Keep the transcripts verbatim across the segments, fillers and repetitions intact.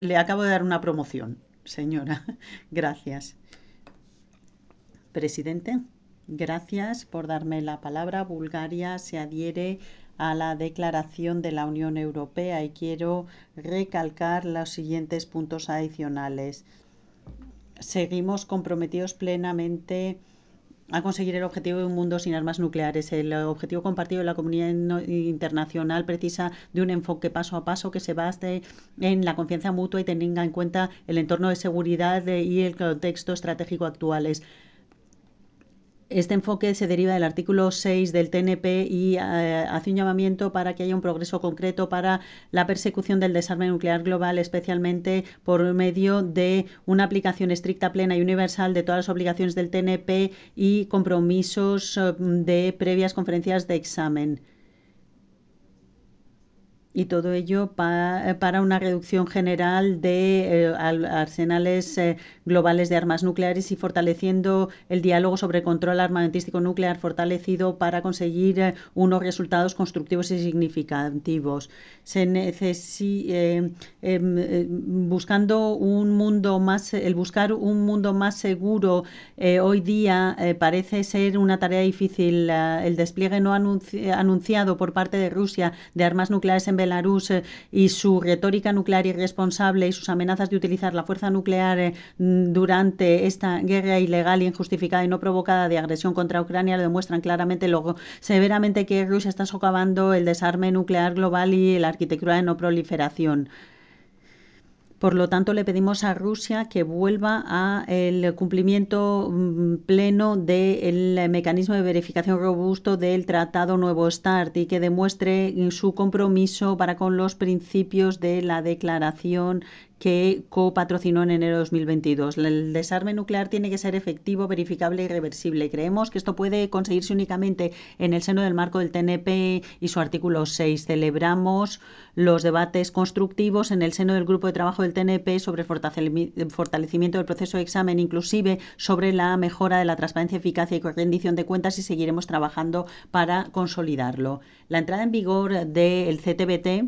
Le acabo de dar una promoción, señora. Gracias. Presidente, gracias por darme la palabra. Bulgaria se adhiere a la Declaración de la Unión Europea y quiero recalcar los siguientes puntos adicionales. Seguimos comprometidos plenamente a conseguir el objetivo de un mundo sin armas nucleares. El objetivo compartido de la comunidad internacional precisa de un enfoque paso a paso que se base en la confianza mutua y tenga en cuenta el entorno de seguridad y el contexto estratégico actuales. Este enfoque se deriva del artículo seis del T N P y eh, hace un llamamiento para que haya un progreso concreto para la persecución del desarme nuclear global, especialmente por medio de una aplicación estricta, plena y universal de todas las obligaciones del T N P y compromisos de previas conferencias de examen. Y todo ello pa, para una reducción general de eh, arsenales eh, globales de armas nucleares y fortaleciendo el diálogo sobre el control armamentístico nuclear fortalecido para conseguir eh, unos resultados constructivos y significativos. Se necesi eh, eh, buscando un mundo más, el buscar un mundo más seguro eh, hoy día eh, parece ser una tarea difícil. Eh, el despliegue no anunci anunciado por parte de Rusia de armas nucleares en Belarus eh, y su retórica nuclear irresponsable y sus amenazas de utilizar la fuerza nuclear eh, durante esta guerra ilegal, injustificada y no provocada de agresión contra Ucrania lo demuestran claramente lo severamente que Rusia está socavando el desarme nuclear global y la arquitectura de no proliferación. Por lo tanto, le pedimos a Rusia que vuelva al cumplimiento pleno del mecanismo de verificación robusto del Tratado Nuevo START y que demuestre su compromiso para con los principios de la declaración que copatrocinó en enero de dos mil veintidós. El desarme nuclear tiene que ser efectivo, verificable y reversible. Creemos que esto puede conseguirse únicamente en el seno del marco del T N P y su artículo seis. Celebramos los debates constructivos en el seno del grupo de trabajo del T N P sobre el fortalecimiento del proceso de examen, inclusive sobre la mejora de la transparencia, eficacia y rendición de cuentas, y seguiremos trabajando para consolidarlo. La entrada en vigor del C T B T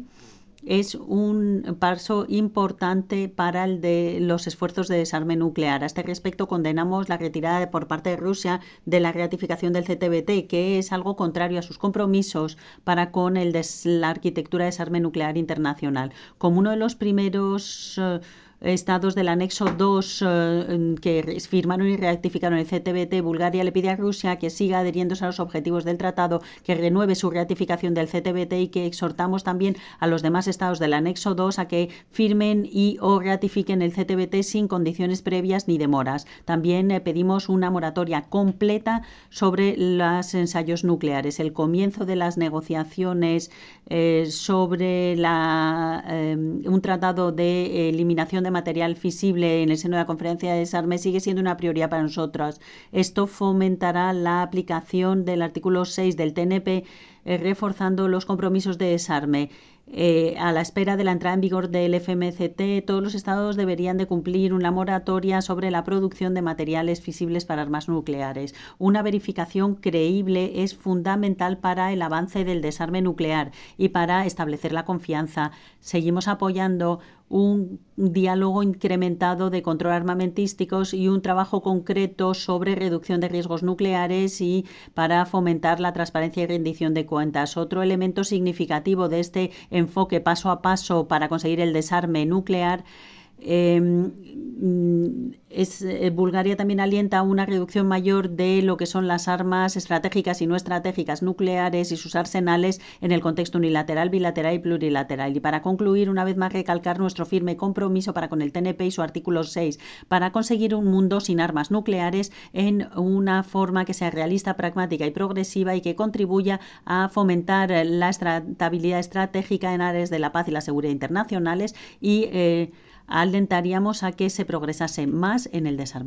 es un paso importante para el de los esfuerzos de desarme nuclear. A este respecto, condenamos la retirada por parte de Rusia de la ratificación del C T B T, que es algo contrario a sus compromisos para con el des la arquitectura de desarme nuclear internacional. Como uno de los primeros uh, estados del anexo dos eh, que firmaron y ratificaron el C T B T, Bulgaria le pide a Rusia que siga adhiriéndose a los objetivos del tratado, que renueve su ratificación del C T B T y que exhortamos también a los demás estados del anexo dos a que firmen y o ratifiquen el C T B T sin condiciones previas ni demoras. También eh, pedimos una moratoria completa sobre los ensayos nucleares. El comienzo de las negociaciones eh, sobre la, eh, un tratado de eliminación de material fisible en el seno de la conferencia de desarme sigue siendo una prioridad para nosotros. Esto fomentará la aplicación del artículo seis del T N P, eh, reforzando los compromisos de desarme. Eh, a la espera de la entrada en vigor del F M C T, todos los estados deberían de cumplir una moratoria sobre la producción de materiales fisibles para armas nucleares. Una verificación creíble es fundamental para el avance del desarme nuclear y para establecer la confianza. Seguimos apoyando un diálogo incrementado de control armamentísticos y un trabajo concreto sobre reducción de riesgos nucleares y para fomentar la transparencia y rendición de cuentas. Otro elemento significativo de este enfoque paso a paso para conseguir el desarme nuclear Eh, es, eh, Bulgaria también alienta una reducción mayor de lo que son las armas estratégicas y no estratégicas nucleares y sus arsenales en el contexto unilateral, bilateral y plurilateral. Y para concluir, una vez más, recalcar nuestro firme compromiso para con el T N P y su artículo seis para conseguir un mundo sin armas nucleares en una forma que sea realista, pragmática y progresiva y que contribuya a fomentar la estabilidad estratégica en áreas de la paz y la seguridad internacionales y eh, alentaríamos a que se progresase más en el desarrollo.